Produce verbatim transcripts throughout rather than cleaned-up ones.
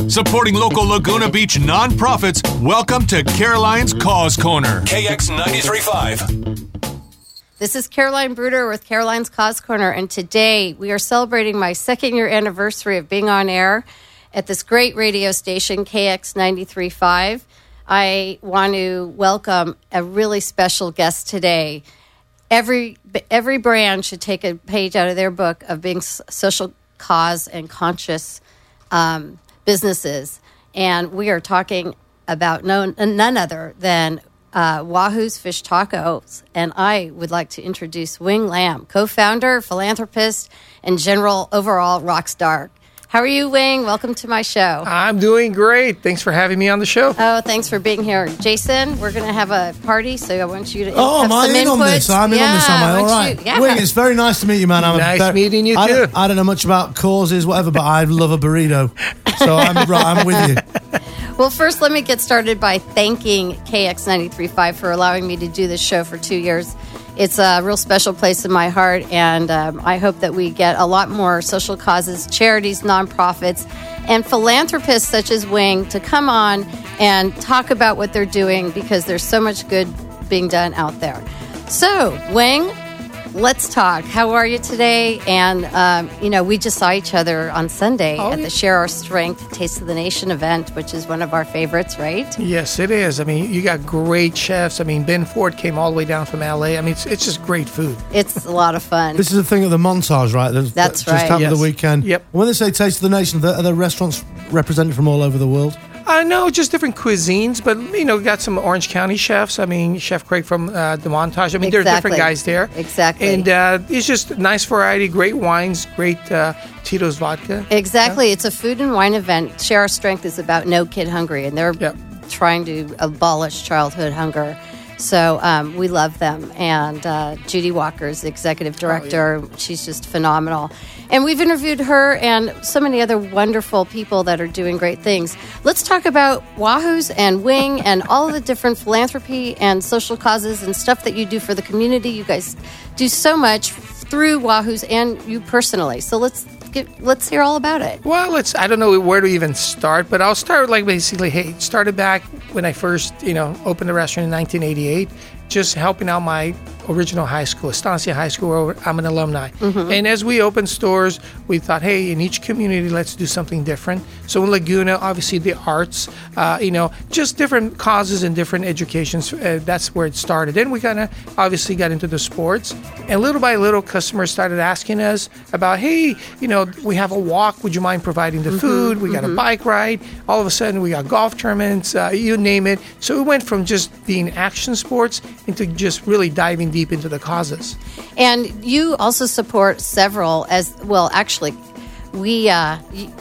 Supporting local Laguna Beach nonprofits, welcome to Caroline's Cause Corner. K X ninety-three point five. This is Caroline Bruder with Caroline's Cause Corner, and today we are celebrating my second year anniversary of being on air at this great radio station, K X ninety-three point five. I want to welcome a really special guest today. Every every brand should take a page out of their book of being social cause and conscious um, businesses, and we are talking about no, none other than Uh, Wahoo's Fish Tacos, and I would like to introduce Wing Lam, co-founder, philanthropist, and general overall rock star. How are you, Wing? Welcome to my show. I'm doing great. Thanks for having me on the show. Oh, thanks for being here. Jason, we're going to have a party, so I want you to Oh, have am I some in input. on this? I'm in yeah, on this, am I? All why right. don't you- yeah. Wing, it's very nice to meet you, man. I'm Nice a, meeting you, I too. Don't, I don't know much about causes, whatever, but I love a burrito. So I'm right, I'm with you. Well, first, let me get started by thanking K X ninety-three point five for allowing me to do this show for two years. It's a real special place in my heart, and um, I hope that we get a lot more social causes, charities, nonprofits, and philanthropists such as Wing to come on and talk about what they're doing, because there's so much good being done out there. So, Wing, let's talk. How are you today? And, um, you know, we just saw each other on Sunday Oh, at yeah. the Share Our Strength Taste of the Nation event, which is one of our favorites, right? Yes, it is. I mean, you got great chefs. I mean, Ben Ford came all the way down from L A. I mean, it's, it's just great food. It's a lot of fun. This is the thing at the montage, right? That, That's that just right. happened Yes. the weekend. Yep. When they say Taste of the Nation, are there, are there restaurants represented from all over the world? I know, just different cuisines, but, you know, got some Orange County chefs. I mean, Chef Craig from uh, the Montage. I mean, there are different Exactly. guys there. Exactly. And uh, it's just nice variety, great wines, great uh, Tito's vodka. Exactly. It's a food and wine event. Share Our Strength is about No Kid Hungry, and they're Yep. trying to abolish childhood hunger. So um, we love them. And uh, Judy Walker is the executive director. She's just phenomenal. And we've interviewed her and so many other wonderful people that are doing great things. Let's talk about Wahoo's and Wing and all of the different philanthropy and social causes and stuff that you do for the community. You guys do so much through Wahoo's and you personally. So let's get, let's hear all about it. Well, it's I don't know where to even start, but I'll start like basically, hey, it started back when I first, you know, opened the restaurant in nineteen eighty-eight, just helping out my original high school, Estancia High School, where I'm an alumni. Mm-hmm. And as we opened stores, we thought, hey, in each community, let's do something different. So in Laguna, obviously the arts, uh, you know, just different causes and different educations. Uh, that's where it started. Then we kind of obviously got into the sports, and little by little, customers started asking us about, hey, you know, we have a walk. Would you mind providing the Mm-hmm. food? We got a bike ride. All of a sudden, we got golf tournaments. Uh, you name it. So it went from just being action sports into just really diving deep into the causes. And you also support several as well. Actually, we uh, y-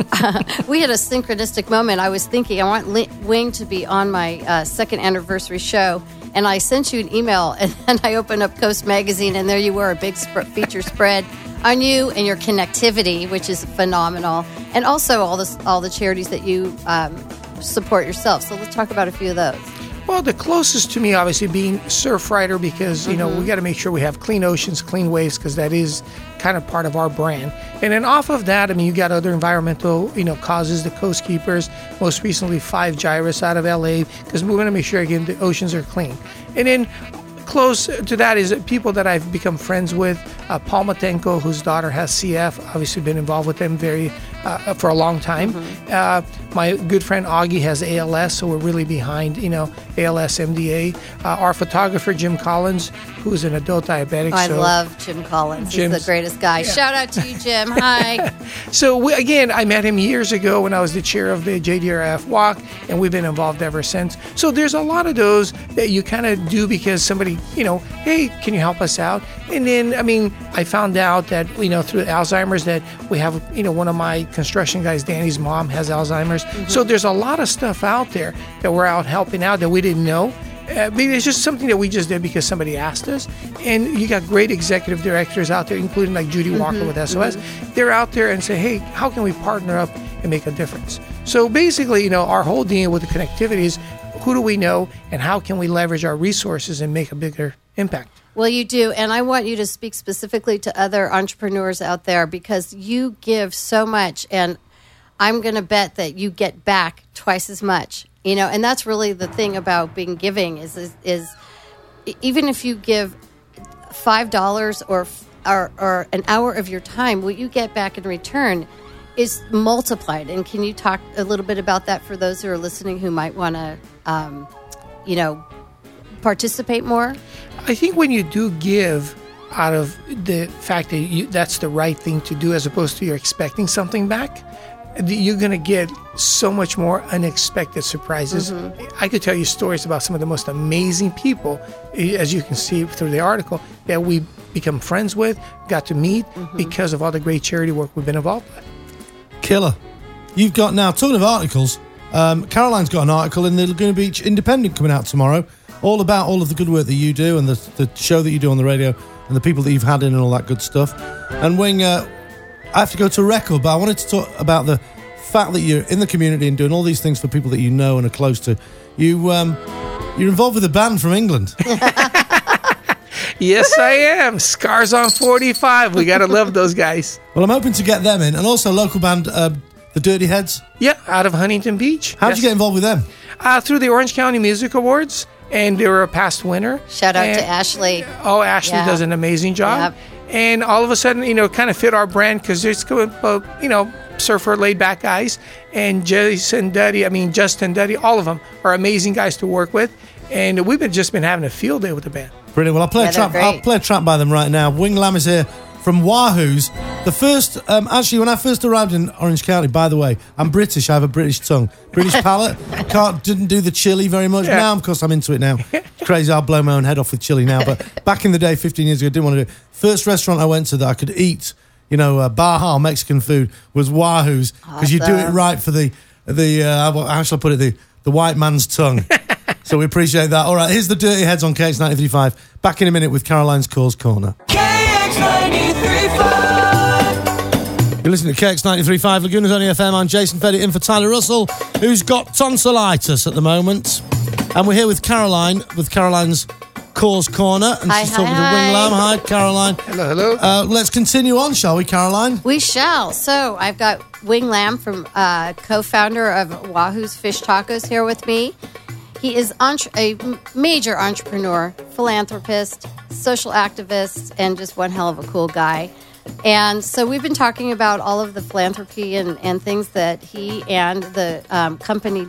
we had a synchronistic moment. I was thinking I want Li- Wing to be on my uh, second anniversary show, and I sent you an email, and then I opened up Coast Magazine, and there you were, a big sp- feature spread on you and your connectivity, which is phenomenal, and also all this all the charities that you um, support yourself. So let's talk about a few of those. Well, the closest to me, obviously, being Surfrider, because, you know, we got to make sure we have clean oceans, clean waves, because that is kind of part of our brand. And then off of that, I mean, you got other environmental, you know, causes, the Coast Keepers, most recently Five Gyrus out of L A, because we want to make sure, again, the oceans are clean. And then close to that is people that I've become friends with. Uh, Paul Matenko, whose daughter has C F, obviously been involved with them very uh, for a long time. Mm-hmm. Uh, my good friend Augie has A L S, so we're really behind, you know, A L S, M D A. Uh, our photographer Jim Collins, who's an adult diabetic. Oh, I so love Jim Collins. Jim's, He's the greatest guy. yeah. Shout out to you, Jim. Hi. So we, again, I met him years ago when I was the chair of the J D R F Walk, and we've been involved ever since. So there's a lot of those that you kind of do because somebody, you know, hey, can you help us out? And then, I mean, I found out that, you know, through Alzheimer's that we have, you know, one of my construction guys, Danny's mom, has Alzheimer's. Mm-hmm. So there's a lot of stuff out there that we're out helping out that we didn't know. Uh, maybe it's just something that we just did because somebody asked us. And you got great executive directors out there, including like Judy Walker mm-hmm, with S O S. Mm-hmm. They're out there and say, hey, how can we partner up and make a difference? So basically, you know, our whole deal with the connectivity is who do we know and how can we leverage our resources and make a bigger impact? Well, you do. And I want you to speak specifically to other entrepreneurs out there because you give so much. And I'm going to bet that you get back twice as much. You know, and that's really the thing about being giving is is, is even if you give five dollars or, or or an hour of your time, what you get back in return is multiplied. And can you talk a little bit about that for those who are listening who might want to, um, you know, participate more? I think when you do give out of the fact that you, that's the right thing to do as opposed to you're expecting something back, you're going to get so much more unexpected surprises. Mm-hmm. I could tell you stories about some of the most amazing people, as you can see through the article, that we become friends with, got to meet mm-hmm. because of all the great charity work we've been involved with. Killer. You've got now, talking of articles, um, Caroline's got an article in the Laguna Beach Independent coming out tomorrow, all about all of the good work that you do and the, the show that you do on the radio and the people that you've had in and all that good stuff. And Wing, uh, I have to go to a record, but I wanted to talk about the fact that you're in the community and doing all these things for people that you know and are close to. You, um, you're involved with a band from England. Yes, I am. Scars on forty-five. We got to love those guys. Well, I'm hoping to get them in. And also local band, uh, the Dirty Heads. Yeah, out of Huntington Beach. How yes. did you get involved with them? Uh, through the Orange County Music Awards, and they were a past winner. Shout out and, to Ashley. Oh, Ashley yeah. does an amazing job. Yep. And all of a sudden, you know, kind of fit our brand because there's, uh, you know, surfer, laid-back guys. And Jason Duddy, I mean, Justin Duddy, all of them are amazing guys to work with. And we've been just been having a field day with the band. Brilliant. Well, I'll play, yeah, a track, I'll play a track by them right now. Wing Lam is here from Wahoo's. The first, um, actually, when I first arrived in Orange County, by the way, I'm British. I have a British tongue. British palate. Can't, didn't do the chili very much. Yeah. Now, of course, I'm into it now. It's crazy. I'll blow my own head off with chili now. But back in the day, fifteen years ago, I didn't want to do it. First restaurant I went to that I could eat, you know, uh, Baja Mexican food was Wahoo's. Because awesome. You do it right for the, the uh, how shall I put it, the, the white man's tongue. So we appreciate that. All right, here's the Dirty Heads on K X ninety-three point five. Back in a minute with Caroline's Cause Corner. K X ninety-three point five. You're listening to K X ninety-three point five, Laguna's Only F M. I'm Jason Feddy in for Tyler Russell, who's got tonsillitis at the moment. And we're here with Caroline, with Caroline's Cause Corner. And hi, she's hi, talking hi. to Wing Lam. Hi, Caroline. Hello, hello. Uh, let's continue on, shall we, Caroline? We shall. So I've got Wing Lam, from uh, co-founder of Wahoo's Fish Tacos, here with me. He is entre- a major entrepreneur, philanthropist, social activist, and just one hell of a cool guy. And so we've been talking about all of the philanthropy and, and things that he and the um, company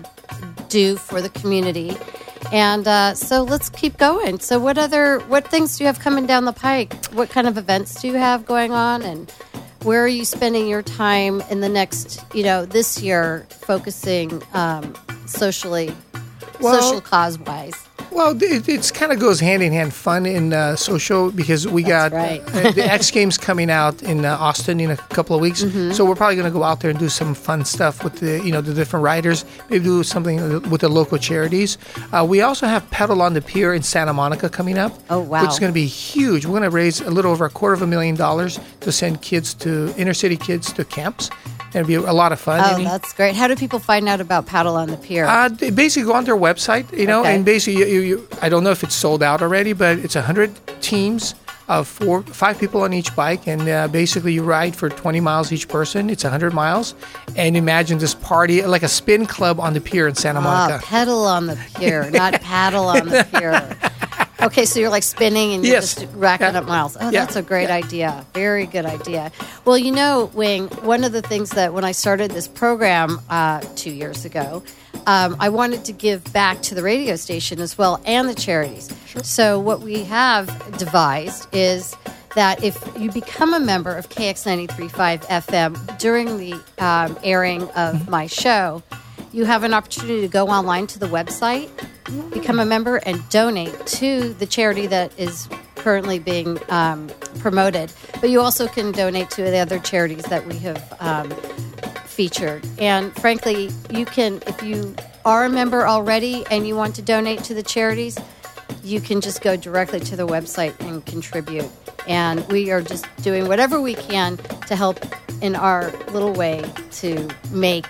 do for the community. And uh, so let's keep going. So what other, what things do you have coming down the pike? What kind of events do you have going on? And where are you spending your time in the next, you know, this year, focusing um, socially? Well, social cause-wise. Well, it it's kind of goes hand in hand, fun and uh, social, because we That's got right. uh, the X Games coming out in uh, Austin in a couple of weeks. Mm-hmm. So we're probably going to go out there and do some fun stuff with the you know the different riders. Maybe do something with the local charities. Uh, we also have Pedal on the Pier in Santa Monica coming up. Oh wow! Which is going to be huge. We're going to raise a little over a quarter of a million dollars to send kids to inner city kids to camps. It'll be a lot of fun. Oh, that's great. How do people find out about Paddle on the Pier? Uh, they basically go on their website, you know, okay. and basically, you, you, you, I don't know if it's sold out already, but it's one hundred teams of four, five people on each bike, and uh, basically you ride for twenty miles each person. It's one hundred miles, and imagine this party, like a spin club on the pier in Santa Monica. Ah, pedal on the pier, not paddle on the pier. Okay, so you're like spinning and you're yes. just racking yeah. up miles. Oh, yeah. that's a great yeah. idea. Very good idea. Well, you know, Wing, one of the things that when I started this program uh, two years ago, um, I wanted to give back to the radio station as well and the charities. Sure. So what we have devised is that if you become a member of K X ninety-three point five F M during the um, airing of my show, you have an opportunity to go online to the website, become a member, and donate to the charity that is currently being um, promoted. But you also can donate to the other charities that we have um, featured. And frankly, you can, if you are a member already and you want to donate to the charities, you can just go directly to the website and contribute. And we are just doing whatever we can to help in our little way to make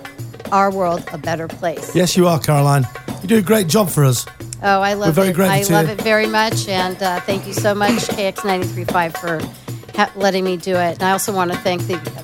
our world a better place. Yes, you are, Caroline. You do a great job for us. Oh, I love We're very it. grateful I to love you. it very much, and uh, thank you so much, K X ninety-three point five, for ha- letting me do it. And I also want to thank the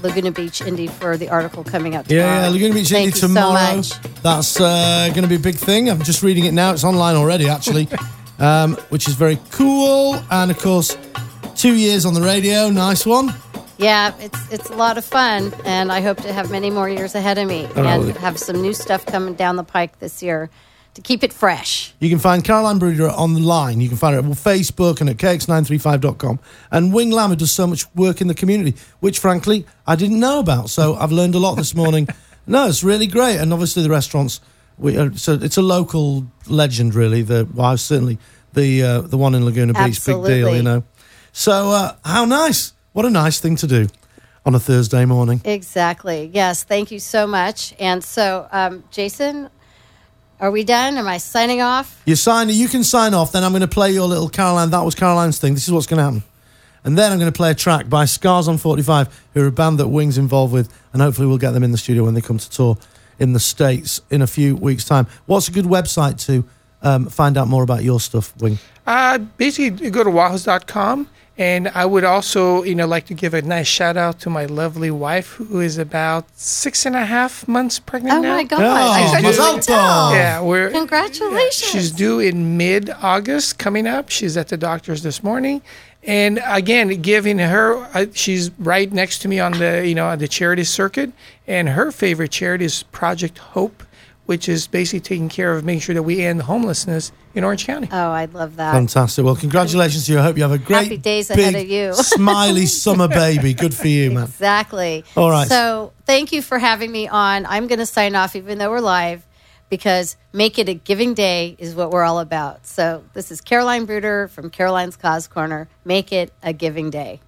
Laguna Beach Indy for the article coming out tomorrow. Yeah, yeah, Laguna Beach Thank Indy you so tomorrow. much. That's uh, going to be a big thing. I'm just reading it now. It's online already, actually, um, which is very cool. And of course, two years on the radio. Nice one. Yeah, it's it's a lot of fun, and I hope to have many more years ahead of me Oh, and really? have some new stuff coming down the pike this year to keep it fresh. You can find Caroline Bruder online. You can find her at Facebook and at K X nine three five dot com. And Wing Lammer does so much work in the community, which, frankly, I didn't know about. So I've learned a lot this morning. No, it's really great. And obviously the restaurants, we are, so it's a local legend, really. The well, certainly the uh, the one in Laguna Beach, Absolutely. big deal, you know. So uh, how nice. What a nice thing to do on a Thursday morning. Exactly. Yes, thank you so much. And so, um, Jason, are we done? Am I signing off? You sign. You can sign off. Then I'm going to play your little Caroline. That was Caroline's thing. This is what's going to happen. And then I'm going to play a track by Scars on forty-five, who are a band that Wing's involved with, and hopefully we'll get them in the studio when they come to tour in the States in a few weeks' time. What's a good website to um, find out more about your stuff, Wing? Uh, basically, go to wahoos dot com. And I would also, you know, like to give a nice shout out to my lovely wife, who is about six and a half months pregnant Oh, now. my God. Oh, I couldn't Mazal even tell. tov. Yeah, we're Congratulations. She's due in mid-August coming up. She's at the doctor's this morning. And again, giving her, uh, she's right next to me on the, you know, on the charity circuit. And her favorite charity is Project Hope, which is basically taking care of making sure that we end homelessness in Orange County. Oh, I love that. Fantastic. Well, congratulations to you. I hope you have a great, Happy days big, ahead of you. smiley summer baby. Good for you, man. Exactly. All right. So thank you for having me on. I'm going to sign off even though we're live because make it a giving day is what we're all about. So this is Caroline Bruder from Caroline's Cause Corner. Make it a giving day.